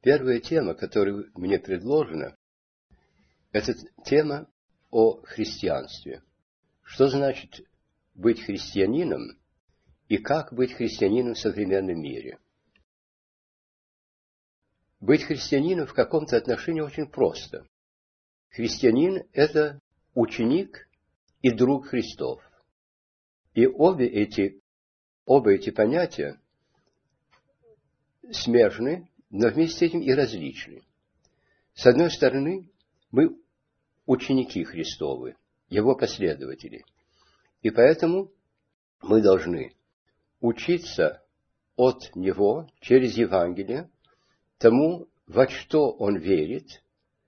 Первая тема, которая мне предложена, это тема о христианстве. Что значит быть христианином и как быть христианином в современном мире? Быть христианином в каком-то отношении очень просто. Христианин – это ученик и друг Христов. И оба эти понятия смежны, но вместе с этим и различны. С одной стороны, мы ученики Христовы, Его последователи. И поэтому мы должны учиться от Него через Евангелие тому, во что Он верит,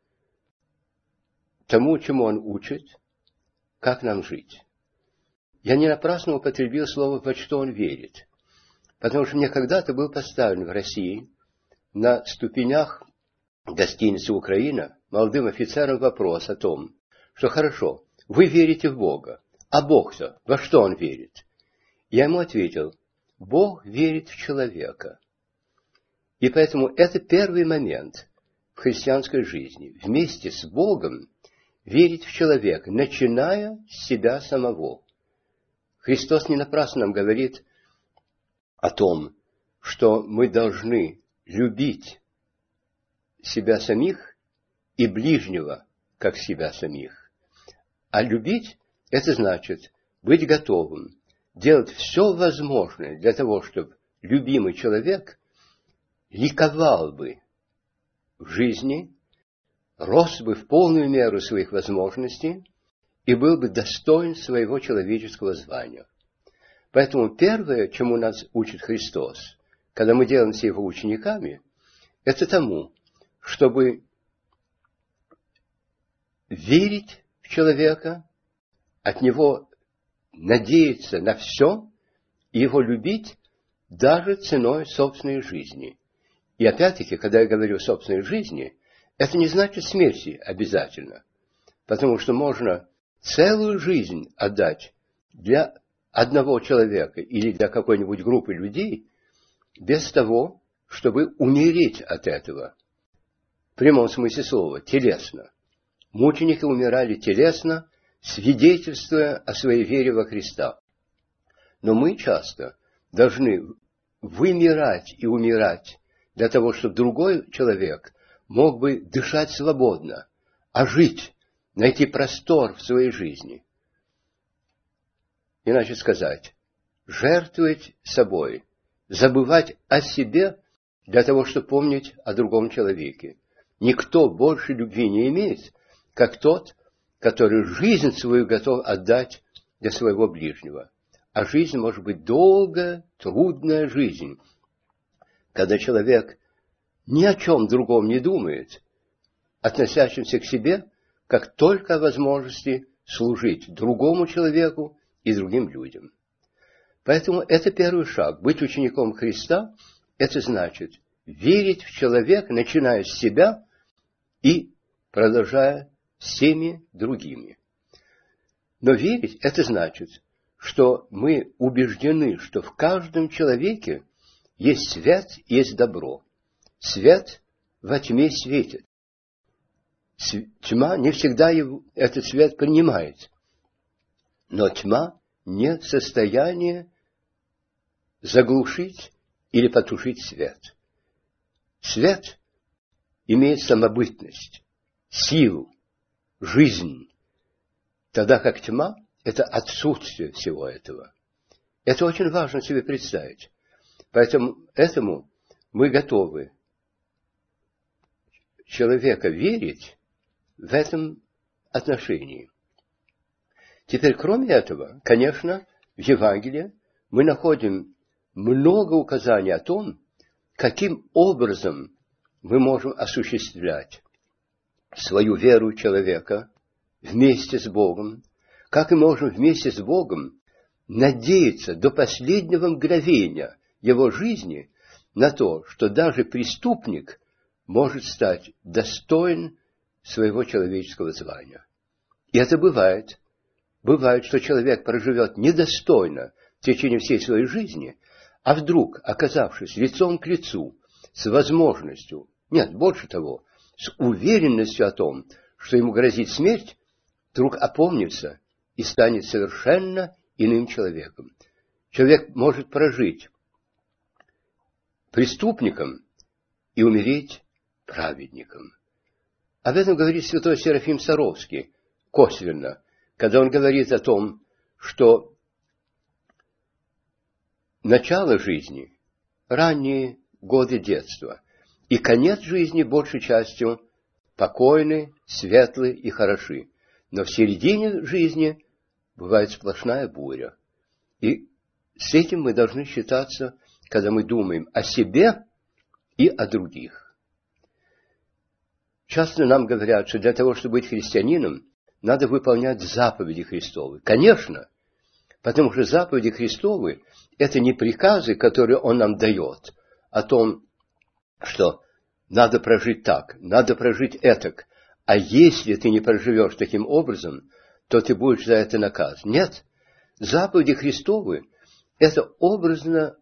тому, чему Он учит, как нам жить. Я не напрасно употребил слово «во что Он верит», потому что мне когда-то был поставлен в России на ступенях гостиницы «Украина» молодым офицерам вопрос о том, что хорошо, вы верите в Бога, а Бог-то во что Он верит? Я ему ответил, Бог верит в человека. И поэтому это первый момент в христианской жизни. Вместе с Богом верить в человека, начиная с себя самого. Христос не напрасно нам говорит о том, что мы должны любить себя самих и ближнего, как себя самих. А любить – это значит быть готовым, делать все возможное для того, чтобы любимый человек ликовал бы в жизни, рос бы в полную меру своих возможностей и был бы достоин своего человеческого звания. Поэтому первое, чему нас учит Христос, когда мы делаемся Его учениками, это тому, чтобы верить в человека, от него надеяться на все и его любить даже ценой собственной жизни. И опять-таки, когда я говорю о собственной жизни, это не значит смерти обязательно, потому что можно целую жизнь отдать для одного человека или для какой-нибудь группы людей без того, чтобы умереть от этого. В прямом смысле слова, телесно. Мученики умирали телесно, свидетельствуя о своей вере во Христа. Но мы часто должны вымирать и умирать для того, чтобы другой человек мог бы дышать свободно, а жить, найти простор в своей жизни. Иначе сказать, жертвовать собой, забывать о себе для того, чтобы помнить о другом человеке. Никто больше любви не имеет, как тот, который жизнь свою готов отдать для своего ближнего. А жизнь может быть долгая, трудная жизнь, когда человек ни о чем другом не думает, относящимся к себе, как только о возможности служить другому человеку и другим людям. Поэтому это первый шаг. Быть учеником Христа – это значит верить в человека, начиная с себя и продолжая всеми другими. Но верить – это значит, что мы убеждены, что в каждом человеке есть свет, есть добро. Свет во тьме светит. Тьма не всегда этот свет принимает. Но тьма не в состоянии заглушить или потушить свет. Свет имеет самобытность, силу, жизнь, тогда как тьма – это отсутствие всего этого. Это очень важно себе представить. Поэтому этому мы готовы человека верить в этом отношении. Теперь, кроме этого, конечно, в Евангелии мы находим много указаний о том, каким образом мы можем осуществлять свою веру человека вместе с Богом, как мы можем вместе с Богом надеяться до последнего мгновения его жизни на то, что даже преступник может стать достоин своего человеческого звания. И это бывает. Бывает, что человек проживет недостойно в течение всей своей жизни, а вдруг, оказавшись лицом к лицу с возможностью, Нет, больше того, с уверенностью о том, что ему грозит смерть, вдруг опомнится и станет совершенно иным человеком. Человек может прожить преступником и умереть праведником. Об этом говорит святой Серафим Саровский косвенно, когда он говорит о том, что начало жизни – ранние годы детства, и конец жизни большей частью покойны, светлы и хороши. Но в середине жизни бывает сплошная буря. И с этим мы должны считаться, когда мы думаем о себе и о других. Часто нам говорят, что для того, чтобы быть христианином, надо выполнять заповеди Христовы. Конечно, потому что заповеди Христовы – это не приказы, которые Он нам дает, о том, что надо прожить так, надо прожить этак, а если ты не проживешь таким образом, то ты будешь за это наказан. Нет, заповеди Христовы – это образно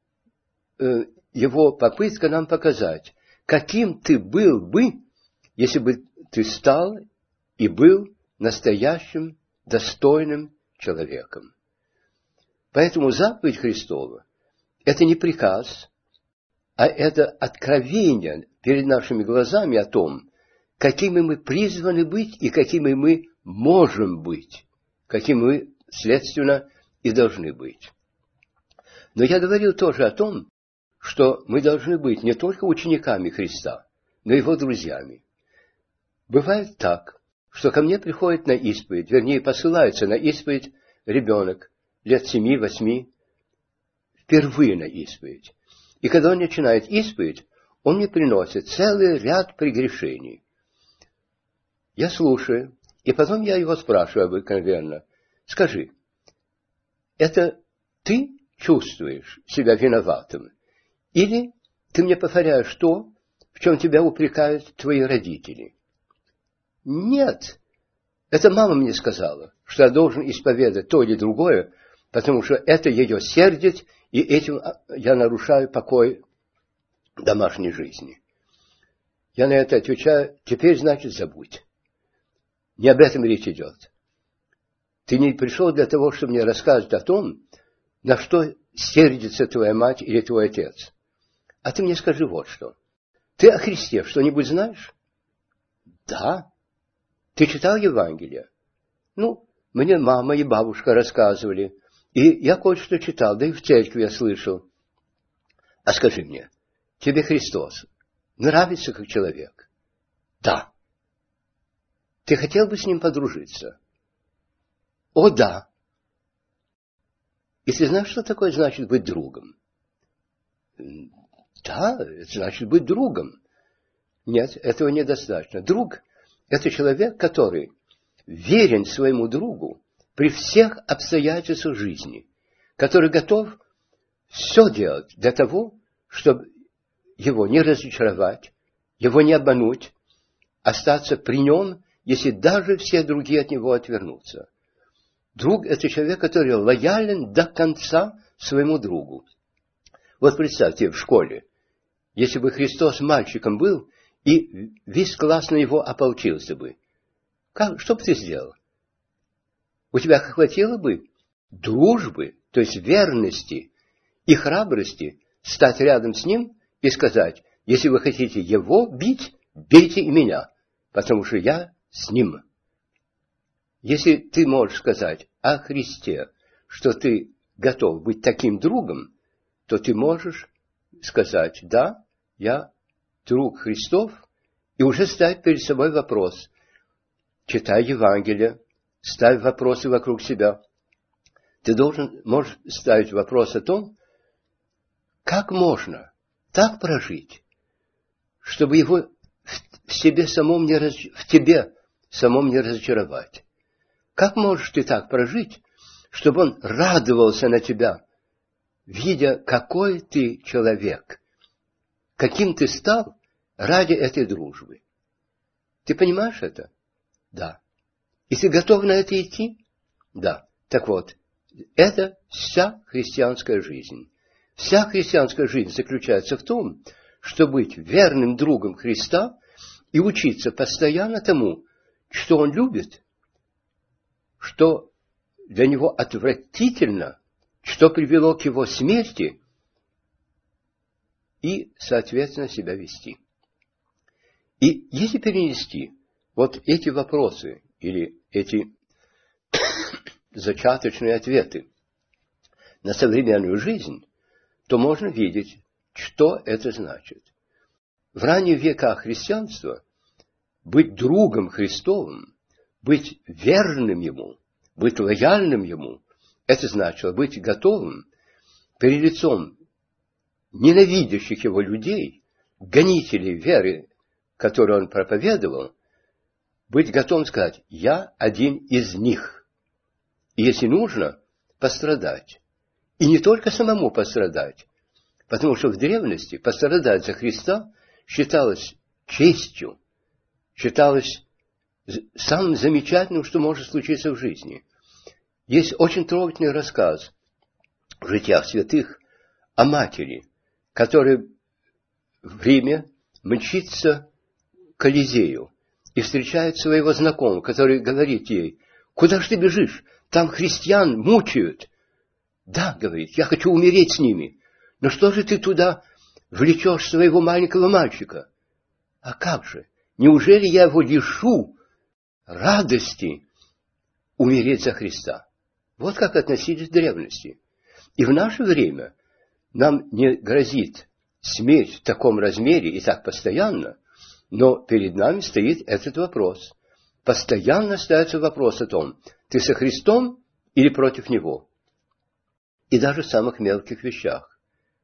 Его попытка нам показать, каким ты был бы, если бы ты стал и был настоящим, достойным человеком. Поэтому заповедь Христова – это не приказ, а это откровение перед нашими глазами о том, какими мы призваны быть и какими мы можем быть, какими мы, следственно, и должны быть. Но я говорил тоже о том, что мы должны быть не только учениками Христа, но и Его друзьями. Бывает так, что ко мне приходит на исповедь, вернее, посылается на исповедь ребенок лет 7-8, впервые на исповедь. И когда он начинает исповедь, он мне приносит целый ряд прегрешений. Я слушаю, и потом я его спрашиваю обыкновенно: скажи, это ты чувствуешь себя виноватым? Или ты мне повторяешь то, в чем тебя упрекают твои родители? Нет, это мама мне сказала, что я должен исповедать то или другое, потому что это ее сердит, и этим я нарушаю покой домашней жизни. Я на это отвечаю: теперь, значит, забудь. Не об этом речь идет. Ты не пришел для того, чтобы мне рассказывать о том, на что сердится твоя мать или твой отец. А ты мне скажи вот что. Ты о Христе что-нибудь знаешь? Да. Ты читал Евангелие? Ну, мне мама и бабушка рассказывали. И я кое-что читал, да и в церкви я слышал. А скажи мне, тебе Христос нравится как человек? Да. Ты хотел бы с Ним подружиться? О, да. И ты знаешь, что такое значит быть другом? Да, это значит быть другом. Нет, этого недостаточно. Друг – это человек, который верен своему другу при всех обстоятельствах жизни, который готов все делать для того, чтобы его не разочаровать, его не обмануть, остаться при нем, если даже все другие от него отвернутся. Друг – это человек, который лоялен до конца своему другу. Вот представьте, в школе, если бы Христос мальчиком был, и весь класс на него ополчился бы, что бы ты сделал? У тебя хватило бы дружбы, то есть верности и храбрости стать рядом с ним и сказать: если вы хотите его бить, бейте и меня, потому что я с ним. Если ты можешь сказать о Христе, что ты готов быть таким другом, то ты можешь сказать: да, я друг Христов, и уже ставить перед собой вопрос. Читай Евангелие, ставь вопросы вокруг себя. Ты можешь ставить вопрос о том, как можно так прожить, чтобы его в тебе самом в тебе самом не разочаровать. Как можешь ты так прожить, чтобы он радовался на тебя, видя, какой ты человек, каким ты стал ради этой дружбы? Ты понимаешь это? Да. И ты готов на это идти? Да. Так вот, это вся христианская жизнь. Вся христианская жизнь заключается в том, чтобы быть верным другом Христа и учиться постоянно тому, что Он любит, что для Него отвратительно, что привело к Его смерти, и, соответственно, себя вести. И если перенести вот эти вопросы или эти зачаточные ответы на современную жизнь, то можно видеть, что это значит. В ранних веках христианства быть другом Христовым, быть верным Ему, быть лояльным Ему, это значило быть готовым перед лицом ненавидящих Его людей, гонителей веры, которую Он проповедовал, быть готовым сказать: «Я один из них». И если нужно, пострадать. И не только самому пострадать, потому что в древности пострадать за Христа считалось честью, считалось самым замечательным, что может случиться в жизни. Есть очень трогательный рассказ в житиях святых о матери, которая в Риме мчится к Колизею и встречает своего знакомого, который говорит ей: «Куда ж ты бежишь? Там христиан мучают». «Да, — говорит, — я хочу умереть с ними. Но что же ты туда влечешь своего маленького мальчика?» «А как же? Неужели я его лишу радости умереть за Христа?» Вот как относились к древности. И в наше время нам не грозит смерть в таком размере и так постоянно, но перед нами стоит этот вопрос. Постоянно ставится вопрос о том, ты со Христом или против Него. И даже в самых мелких вещах.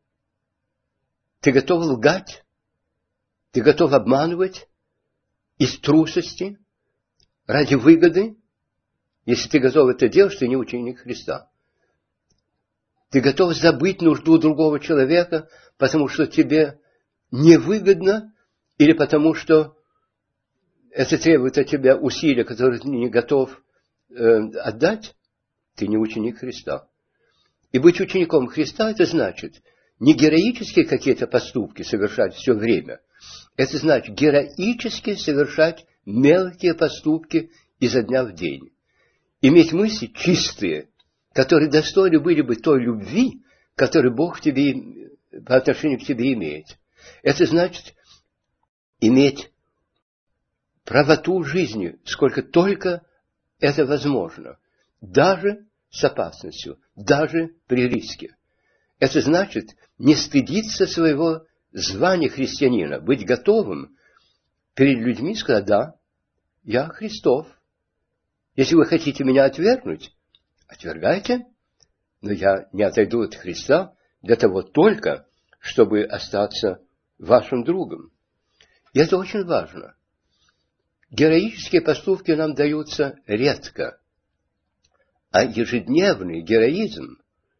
Ты готов лгать? Ты готов обманывать из трусости, ради выгоды? Если ты готов это делать, ты не ученик Христа. Ты готов забыть нужду другого человека, потому что тебе невыгодно, или потому что это требует от тебя усилия, которые ты не готов отдать? Ты не ученик Христа. И быть учеником Христа — это значит не героические какие-то поступки совершать все время. Это значит героически совершать мелкие поступки изо дня в день. Иметь мысли чистые, которые достойны были бы той любви, которую Бог тебе, по отношению к тебе имеет. Это значит иметь правоту жизни, сколько только это возможно, даже с опасностью, даже при риске. Это значит не стыдиться своего звания христианина, быть готовым перед людьми сказать: да, я Христов. Если вы хотите меня отвергнуть, отвергайте, но я не отойду от Христа для того только, чтобы остаться вашим другом. И это очень важно. Героические поступки нам даются редко, а ежедневный героизм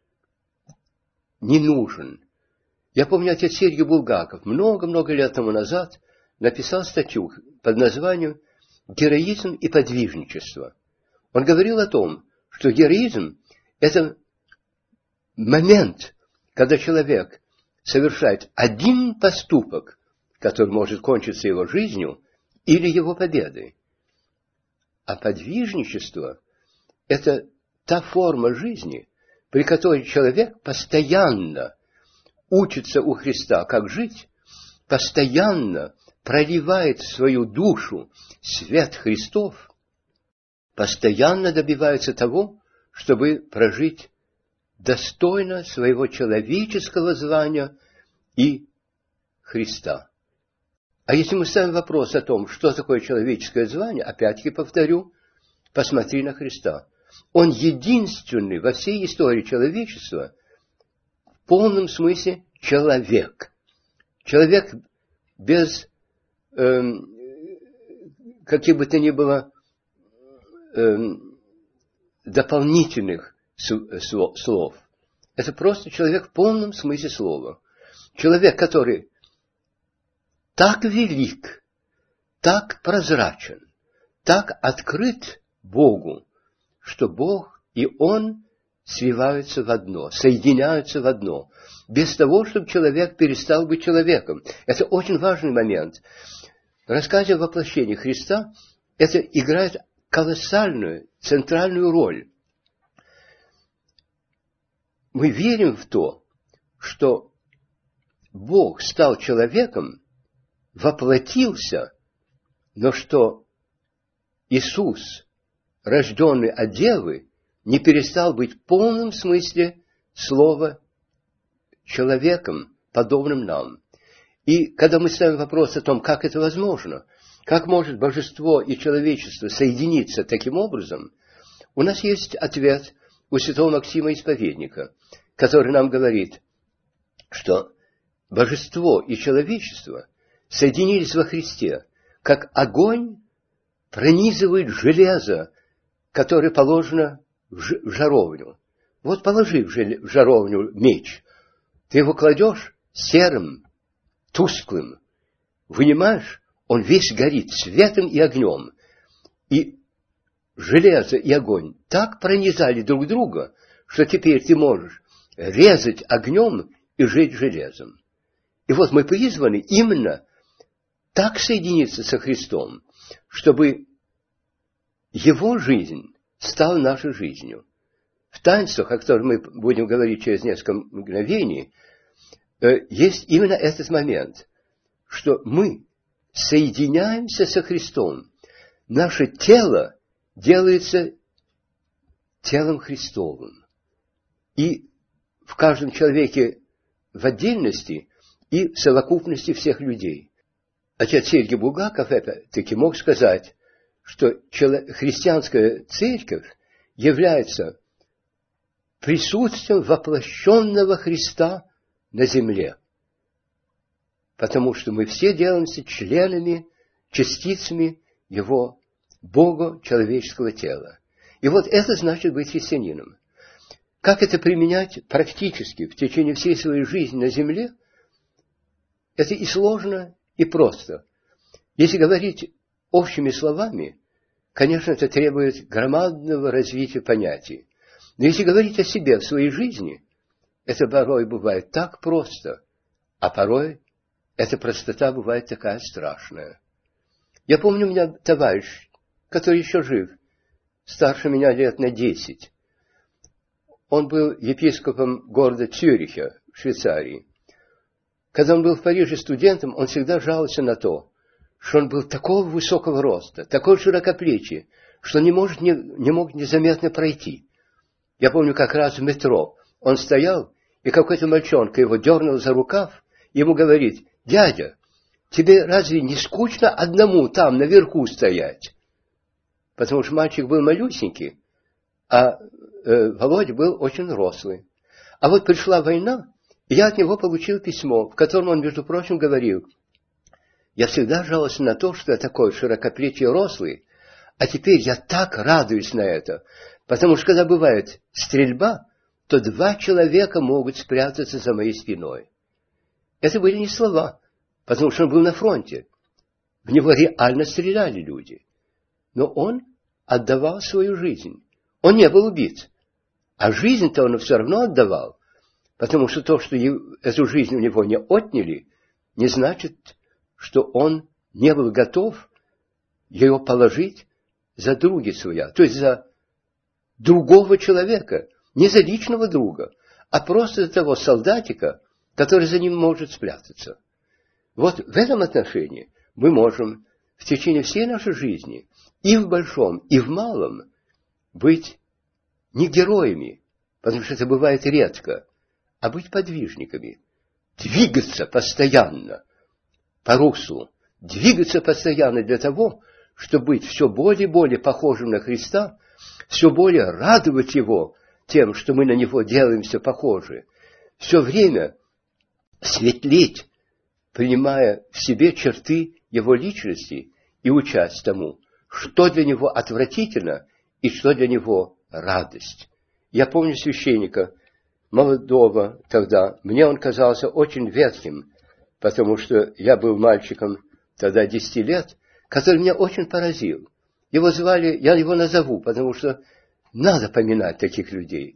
не нужен. Я помню, отец Сергий Булгаков много-много лет тому назад написал статью под названием «Героизм и подвижничество». Он говорил о том, что героизм – это момент, когда человек совершает один поступок, который может кончиться его жизнью или его победой. А подвижничество – это та форма жизни, при которой человек постоянно учится у Христа, как жить, постоянно проливает в свою душу свет Христов, постоянно добивается того, чтобы прожить достойно своего человеческого звания и Христа. А если мы ставим вопрос о том, что такое человеческое звание, опять-таки повторю, посмотри на Христа. Он единственный во всей истории человечества в полном смысле человек. Человек без каких бы то ни было дополнительных слов. Это просто человек в полном смысле слова. Человек, который так велик, так прозрачен, так открыт Богу, что Бог и Он сливаются в одно, соединяются в одно, без того, чтобы человек перестал быть человеком. Это очень важный момент. В рассказе о воплощении Христа это играет колоссальную, центральную роль. Мы верим в то, что Бог стал человеком, воплотился, но что Иисус, рожденный от Девы, не перестал быть в полном смысле слова человеком, подобным нам. И когда мы ставим вопрос о том, как это возможно, как может божество и человечество соединиться таким образом, у нас есть ответ у святого Максима Исповедника, который нам говорит, что божество и человечество соединились во Христе, как огонь пронизывает железо, которое положено в жаровню. Вот положи в жаровню меч, ты его кладешь серым, тусклым, вынимаешь, он весь горит светом и огнем. И железо и огонь так пронизали друг друга, что теперь ты можешь резать огнем и жечь железом. И вот мы призваны именно так соединиться со Христом, чтобы Его жизнь стала нашей жизнью. В таинствах, о которых мы будем говорить через несколько мгновений, есть именно этот момент, что мы соединяемся со Христом. Наше тело делается телом Христовым. И в каждом человеке в отдельности и в совокупности всех людей. Отец Сергий Булгаков таки мог сказать, что христианская церковь является присутствием воплощенного Христа на земле. Потому что мы все делаемся членами, частицами Его Бога-человеческого тела. И вот это значит быть христианином. Как это применять практически в течение всей своей жизни на земле? Это и сложно, и просто. Если говорить общими словами, конечно, это требует громадного развития понятий. Но если говорить о себе в своей жизни, это порой бывает так просто, а порой эта простота бывает такая страшная. Я помню, у меня товарищ, который еще жив, старше меня лет на 10. Он был епископом города Цюриха в Швейцарии. Когда он был в Париже студентом, он всегда жаловался на то, что он был такого высокого роста, такой широкоплечий, что не мог незаметно пройти. Я помню, как раз в метро он стоял, и какой-то мальчонка его дернул за рукав, и ему говорит: «Дядя, тебе разве не скучно одному там наверху стоять?» Потому что мальчик был малюсенький, а Володя был очень рослый. А вот пришла война, и я от него получил письмо, в котором он, между прочим, говорил: «Я всегда жаловался на то, что я такой широкоплечий и рослый, а теперь я так радуюсь на это, потому что когда бывает стрельба, то 2 человека могут спрятаться за моей спиной». Это были не слова, потому что он был на фронте. В него реально стреляли люди. Но он отдавал свою жизнь. Он не был убит. А жизнь-то он все равно отдавал, потому что то, что эту жизнь у него не отняли, не значит, что он не был готов ее положить за друга своя, то есть за другого человека, не за личного друга, а просто за того солдатика, который за ним может спрятаться. Вот в этом отношении мы можем в течение всей нашей жизни, и в большом, и в малом, быть не героями, потому что это бывает редко, а быть подвижниками, двигаться постоянно по руслу, двигаться постоянно для того, чтобы быть все более и более похожим на Христа, все более радовать Его тем, что мы на Него делаемся похожи, все время светлеть, принимая в себе черты Его личности и учась тому, что для Него отвратительно и что для Него радость. Я помню священника, молодого тогда, мне он казался очень ветхим, потому что я был мальчиком тогда 10 лет, который меня очень поразил. Его звали, я его назову, потому что надо поминать таких людей.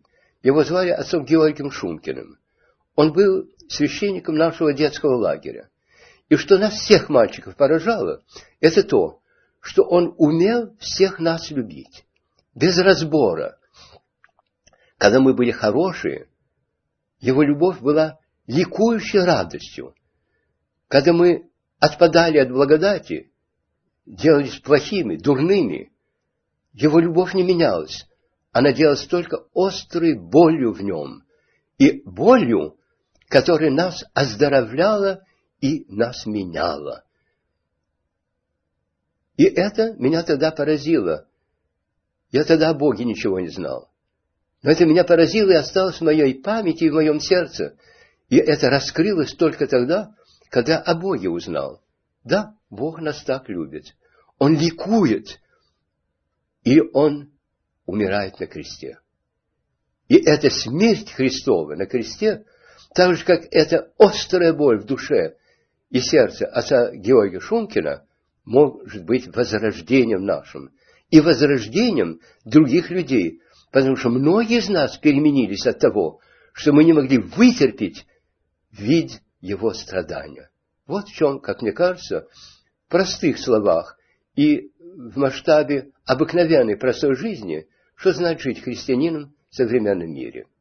Его звали отцом Георгием Шумкиным. Он был священником нашего детского лагеря. И что нас всех мальчиков поражало, это то, что он умел всех нас любить, без разбора. Когда мы были хорошие, его любовь была ликующей радостью. Когда мы отпадали от благодати, делались плохими, дурными, его любовь не менялась. Она делалась только острой болью в нем. И болью, которая нас оздоровляла и нас меняла. И это меня тогда поразило. Я тогда о Боге ничего не знал. Но это меня поразило и осталось в моей памяти и в моем сердце. И это раскрылось только тогда, когда о Боге узнал. Да, Бог нас так любит. Он ликует. И Он умирает на кресте. И эта смерть Христова на кресте, так же, как эта острая боль в душе и сердце отца Георгия Шумкина, может быть возрождением нашим. И возрождением других людей. Потому что многие из нас переменились от того, что мы не могли вытерпеть вид его страдания. Вот в чем, как мне кажется, в простых словах и в масштабе обыкновенной простой жизни, что значит жить христианином в современном мире.